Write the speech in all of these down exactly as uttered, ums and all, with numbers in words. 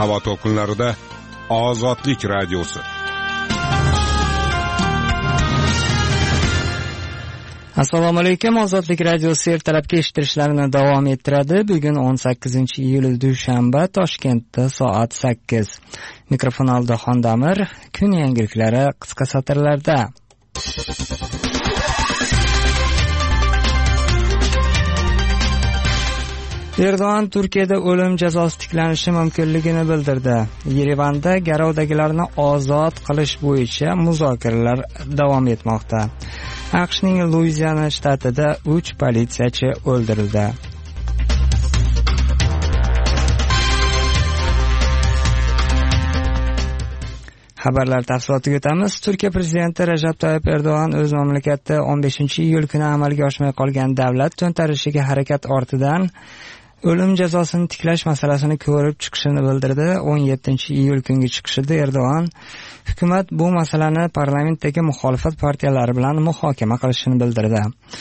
havo to'lqinlarida Ozodlik radiosi. Assalomu alaykum. Ozodlik radiosi ertalabki eshittirishlarini davom ettiradi. Bugun o'n sakkizinchi iyul dushanba, Toshkentda soat sakkiz. Mikrofon oldida Xondamir. Kun yangiliklari qisqa satrlarda. Erdo'g'an Turkiyada o'lim jazosi tiklanishi mumkinligini bildirdi. Yerevanda garovdagilarni ozod qilish bo'yicha muzokaralar davom etmoqda. AQShning Luiziana shtatida uch politsiyachi o'ldirildi. Xabarlar tafsilotiga o'tamiz. Turkiya prezidenti Rajab Tayyip Erdo'g'an o'z mamlakatida o'n beshinchi iyul kuni amalga oshmay qolgan davlat to'ntarishiga harakat ortidan o'lim jazosini tiklash masalasini ko'rib chiqishini bildirdi. o'n yettinchi iyul kungi chiqishida Erdo'g'an hukumat bu masalani parlamentdagi muxolifat partiyalari bilan muhokama qilishini bildirdi.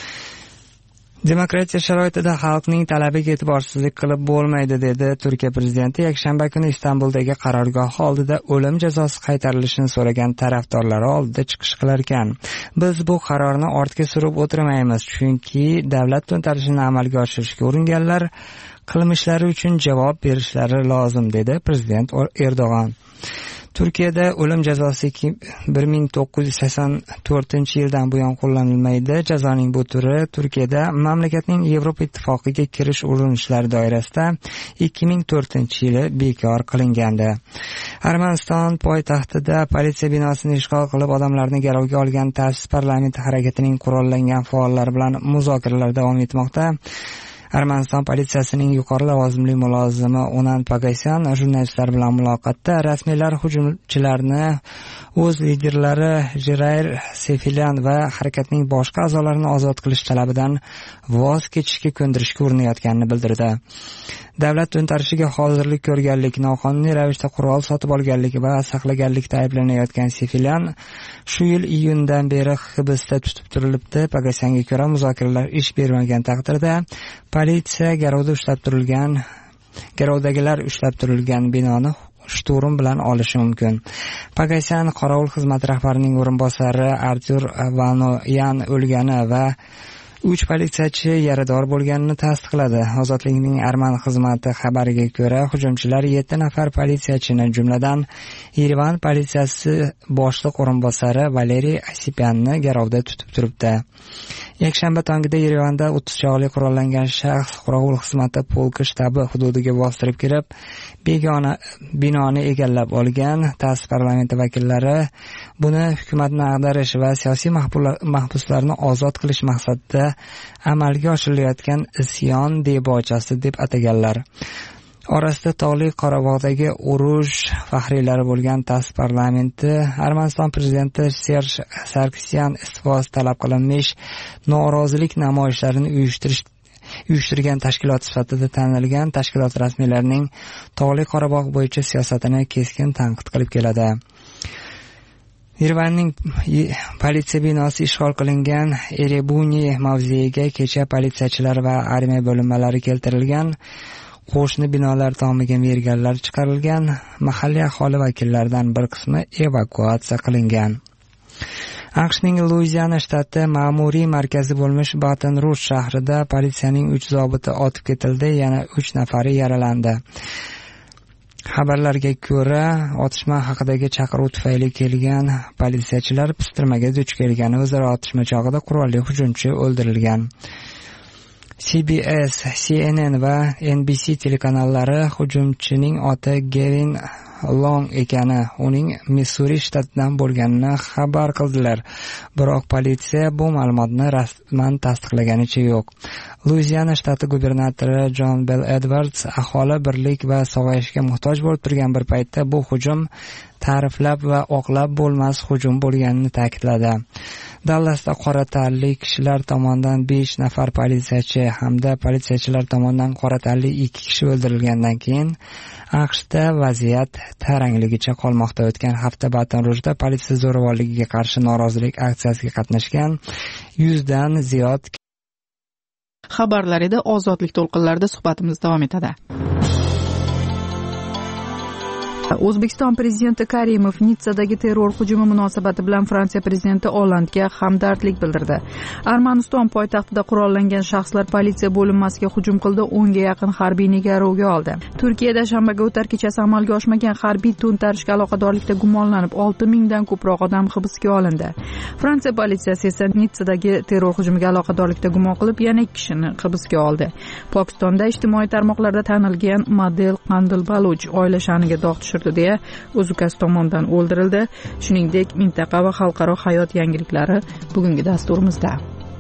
Demokratiya sharoitida xalqning talabiga e'tiborsizlik qilib bo'lmaydi, dedi Turkiya prezidenti yakshanba kuni Istanbuldagi qarorgoh oldida o'lim jazosi qaytarilishini so'ragan tarafdorlari oldida chiqish qilar ekan. Biz bu qarorni ortga surib o'tirmaymiz, chunki davlat to'ntarishini amalga oshirishga uringanlar qilmishlari uchun javob berishlari lozim, dedi prezident Erdo'g'an. Turkiyada o'lim jazosi bir ming to'qqiz yuz sakson to'rtinchi yildan buyon qo'llanilmaydi. Jazoning bu turi Turkiyada mamlakatning Yevropa ittifoqiga kirish urinishlari doirasida ikki ming to'rtinchi yili bekor qilingandi. Armaniston poytaxtida politsiya binosini ishg'ol qilib odamlarni garovga olgan ta'sis parlamenti harakatining qurollangan faollari bilan muzokaralar davom etmoqda. Armaniston politsiyasining yuqori lavozimli mulozimi Onan Pagasyan jurnalistlar bilan muloqotda rasmiylar hujumchilarni o'z liderlari Jirayr Sefilyan va harakatning boshqa a'zolarini ozod qilish talabidan voz kechishga ko'ndirishga urinayotganini bildirdi. Davlat to'ntarishiga hozirlik ko'rganlik, noqonuniy ravishda qurol sotib olganlik va saqlaganlikda ayblanayotgan Sefilyan shu yil iyundan beri hibsda tutib turilibdi. Pagasyanga ko'ra, muzokaralar ish bermagan taqdirda politsiya garovda ushlab turilgan, garovdagilar ushlab turilgan binoni shturm bilan olishi mumkin. Pagasyan qorovul xizmati rahbarining o'rinbosari Artur Vanoyan o'lgani va uch politsiyachi yarador bo'lganini tasdiqladi. Ozodlikning Arman xizmati xabariga ko'ra, hujumchilar yetti nafar politsiyachini, jumladan Yerevan politsiyasi boshliq o'rinbosari Valeriy Asipyanni garovda tutib turibdi. Yakshanba tongida Yerevanda o'ttiz chog'li qurollangan shaxs qorovul xizmati polki shtabi hududiga bostirib kirib, begona binoni egallab olgan. Ta'sis parlamenti vakillari buni hukumatni ag'darish va siyosiy mahbuslarni ozod qilish maqsadida amalga oshirilayotgan isyon debochasi deb ataganlar. Orasida Tog'li Qorabog'dagi urush faxriylari bo'lgan ta'sis parlamenti Armaniston prezidenti Serj Sarkisyan iste'fosi talab qilinmish norozilik namoyishlarini uyushtirish uyushtirgan tashkilot sifatida tanilgan. Tashkilot rasmiylarining Tog'li Qorabog' bo'yicha siyosatini keskin tanqid qilib keladi. Yerevanning politsiya binosi ishg'ol qilingan Erebuni mavzeyiga kecha politsiyachilar va armiya bo'linmalari keltirilgan. Qo'shni binolar tomiga merganlar chiqarilgan. Mahalliy aholi vakillaridan bir qismi evakuatsiya qilingan. AQShning Luiziana shtati ma'muriy markazi bo'lmish Baton Ruj shahrida politsiyaning uch zobiti otib ketildi, yana uch nafari yaralandi. Xabarlarga ko'ra, otishma haqidagi chaqiruv tufayli kelgan politsiyachilar pistirmaga duch kelgan. O'zaro otishma chog'ida qurolli hujumchi o'ldirilgan. C B S, C N N va N B C telekanallari hujumchining oti Gavin Long ekani, uning Missuri shtatidan bo'lganini xabar qildilar. Biroq politsiya bu ma'lumotni rasman tasdiqlaganicha yo'q. Luiziana shtati gubernatori John Bell Edwards aholi birlik va sog'ayishga muhtoj bo'lib turgan bir paytda bu hujum ta'riflab va oqlab bo'lmas hujum bo'lganini ta'kidladi. Dallasda qora tanli kishilar tomonidan besh nafar politsiyachi hamda politsiyachilar tomonidan qora tanli ikki kishi o'ldirilgandan keyin AQShda vaziyat tarangligicha qolmoqda. O'tgan hafta Baton Rujda politsiya zo'ravonligiga qarshi norozilik aksiyasiga qatnashgan yuzdan ziyod xabarlar edi. Ozodlik to'lqinlarida suhbatimiz davom etadi. O'zbekiston prezidenti Karimov Nitsadagi terror hujumi munosabati bilan Fransiya prezidenti Ollandga hamdardlik bildirdi. Armaniston poytaxtida qurollangan shaxslar politsiya bo'linmasiga hujum qildi, o'nga yaqin harbiyni garovga oldi. Turkiyada shanbaga o'tar kechasi amalga oshmagan harbiy to'ntarishga aloqadorlikda gumonlanib olti mingdan ko'proq odam hibsga olindi. Fransiya politsiyasi esa Nitsadagi terror hujumiga aloqadorlikda gumon qilib yana ikki kishini hibsga oldi. Pokistonda ijtimoiy tarmoqlarda tanilgan model Qandil Baluch oila sha'niga dog' tushirdi deya o'zukasi tomonidan o'ldirildi. Shuningdek, mintaqa va xalqaro hayot yangiliklari bugungi dasturimizda.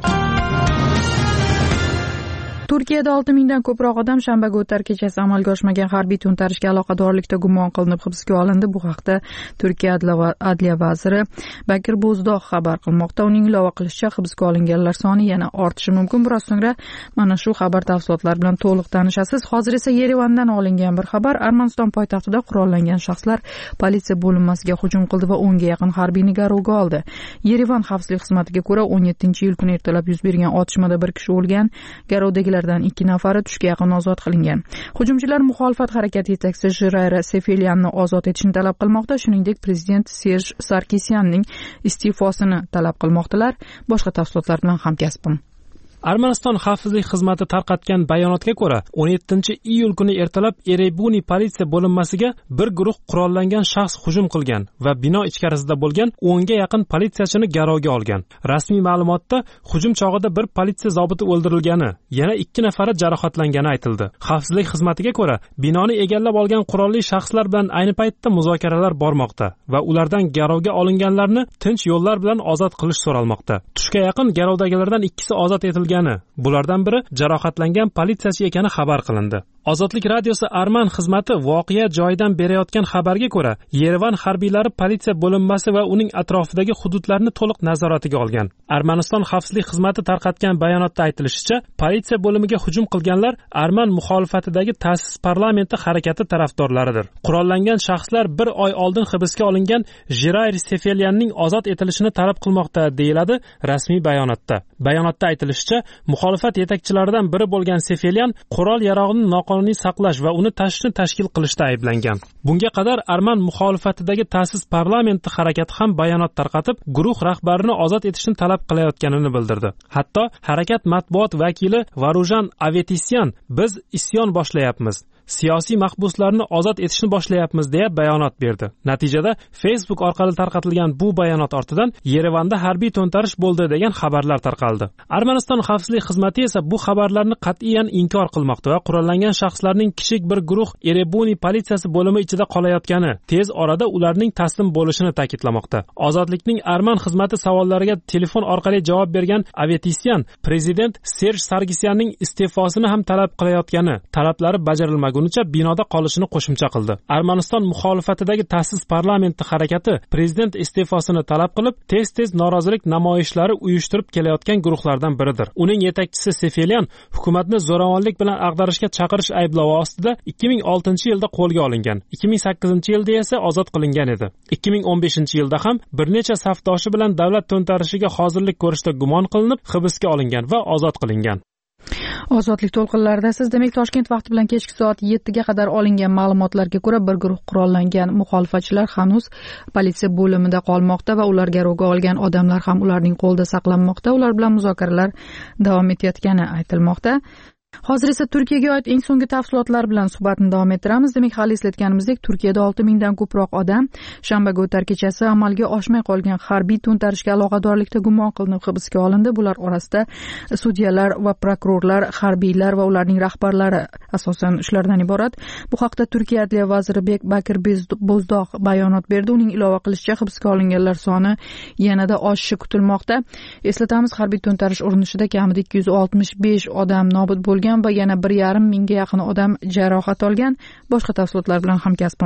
Turkiyada olti mingdan ko'proq odam shanbaga o'tar kechasi amalga oshmagan harbiy to'ntarishga aloqadorlikda gumon qilinib hibsga olindi. Bu haqda Turkiya adliya vaziri Bakir Bo'zdoq xabar qilmoqda. Uning ilova qilishicha, hibsga olinganlar soni yana ortishi mumkin. Biroz so'ngra mana shu xabar tafsilotlari bilan to'liq tanishasiz. Hozir esa Yerevandan olingan bir xabar. Armaniston poytaxtida qurollangan shaxslar politsiya bo'linmasiga hujum qildi va o'nga yaqin harbiyni garovga oldi. Yerevan xavfsizlik xizmatiga ko'ra, o'n yettinchi iyul kuni ertalab yuz bergan otishmada bir kishi o'lgan, garovdagilar ikki nafari tushga yaqin ozod qilingan. Hujumchilar muxolifat harakati yetakchisi Jirayra Sefelyanni ozod etishni talab qilmoqda. Shuningdek, prezident Serj Sarkisyanning iste'fosini talab qilmoqdalar. Boshqa tafsilotlar bilan hamkasbim. Armaniston xavfsizlik xizmati tarqatgan bayonotga ko'ra, o'n yettinchi iyul kuni ertalab Erebuni politsiya bo'linmasiga bir guruh qurollangan shaxs hujum qilgan va bino ichkarisida bo'lgan o'nga yaqin politsiyachini garovga olgan. Rasmiy ma'lumotda hujum chog'ida bir politsiya zobiti o'ldirilgani, yana ikki nafari jarohatlangani aytildi. Xavfsizlik xizmatiga ko'ra, binoni egallab olgan qurolli shaxslar bilan ayni paytda muzokaralar bormoqda va ulardan garovga olinganlarni tinch yo'llar bilan ozod qilish so'ralmoqda. Tushga yaqin garovdagilardan ikkisi ozod etilgan. Bulardan biri jarohatlangan politsiyachi ekani xabar qilindi. Ozodlik radiosi Arman xizmati voqea joyidan berayotgan xabarga ko'ra, Yerevan harbiylari politsiya bo'linmasi va uning atrofidagi hududlarni to'liq nazoratiga olgan. Armaniston xavfsizlik xizmati tarqatgan bayonotda aytilishicha, politsiya bo'limiga hujum qilganlar Arman muxolifatidagi ta'sis parlamenti harakati tarafdorlaridir. Qurollangan shaxslar bir oy oldin hibsga olingan Jirayr Sefelyanning ozod etilishini talab qilmoqda, deyiladi rasmiy bayonotda. Bayonotda aytilishicha, muxolifat yetakchilaridan biri bo'lgan Sefelyan qurol yarog'ini noqonuniy saqlash va uni tashishni tashkil qilishda ayblangan. Bunga qadar Arman muxolifatidagi ta'sis parlamenti harakati ham bayonot tarqatib, guruh rahbarini ozod etishni talab qilayotganini bildirdi. Hatto harakat matbuot vakili Varujan Avetisyan "Biz isyon boshlayapmiz, siyosiy mahbuslarni ozod etishni boshlayapmiz" deya bayonot berdi. Natijada Facebook orqali tarqatilgan bu bayonot ortidan Yerevanda harbiy to'ntarish bo'ldi degan xabarlar tarqaldi. Armaniston xavfsizlik xizmati esa bu xabarlarni qat'iyan inkor qilmoqda va qurollangan shaxslarning kichik bir guruh Erebuni politsiyasi bo'limi ichida qolayotgani, tez orada ularning taslim bo'lishini ta'kidlamoqda. Ozodlikning Arman xizmati savollariga telefon orqali javob bergan Avetisyan, prezident Serj Sarkisyanning iste'fosini ham talab qilayotgani, talablari bajarilmagan gunicha binoda qolishini qo'shimcha qildi. Armaniston muxolifatidagi ta'sis parlamenti harakati prezident iste'fosini talab qilib, tez-tez norozilik namoyishlari uyushtirib kelayotgan guruhlardan biridir. Uning yetakchisi Sefelyan hukumatni zo'ravonlik bilan ag'darishga chaqirish ayblovi ostida ikki ming oltinchi yilda qo'lga olingan. ikki ming sakkizinchi yilda esa ozod qilingan edi. ikki ming o'n beshinchi yilda ham bir necha safdoshi bilan davlat to'ntarishiga hozirlik ko'rishda gumon qilinib, hibsga olingan va ozod qilingan. Ozodlik to'lqinlarida siz demak Toshkent vaqti bilan kechki soat yettiga qadar olingan ma'lumotlarga ko'ra bir guruh qurollangan muxolifatchilar hanuz politsiya bo'limida qolmoqda va ular garovga olgan odamlar ham ularning qo'lida saqlanmoqda. Ular bilan muzokaralar davom etayotgani aytilmoqda. Hozir esa Turkiyaga oid eng so'nggi tafsilotlar bilan suhbatni davom ettiramiz. Demak, hali eslatganimizdek, Turkiyada olti mingdan ko'proq odam shanbaga o'tar kechasi amalga oshmay qolgan harbiy to'ntarishga aloqadorlikda gumon qilinib hibsga olindi. Bular orasida sudyalar va prokurorlar, harbiylar va ularning rahbarlari asosan shulardan iborat. Bu haqda Turkiya adliya vaziri Bakir Bo'zdoq bayonot berdi. Uning ilova qilishicha, hibsga olinganlar soni yanada oshishi kutilmoqda. Eslatamiz, harbiy to'ntarish urinishida kamida ikki yuz oltmish besh odam nobud bo'lgan va yana bir yarim mingga yaqin odam jarohat olgan. Boshqa tafsilotlar bilan hamkasbim.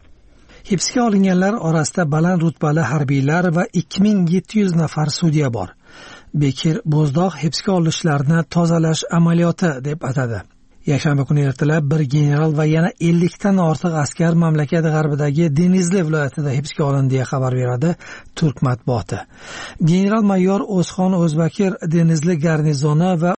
Hibsga olinganlar orasida baland rutbali harbiylar va ikki ming yetti yuz nafar sudya bor. Bekir Bo'zdoq hibsga olinishlarni tozalash amaliyoti deb atadi. Yakshanba kuni ertalab bir general va yana ellikdan ortiq askar mamlakat g'arbidagi Denizli viloyatida hibsga olindi deya xabar beradi Turk matbuoti. General mayor O'zxon O'zbakir Denizli garnizoni va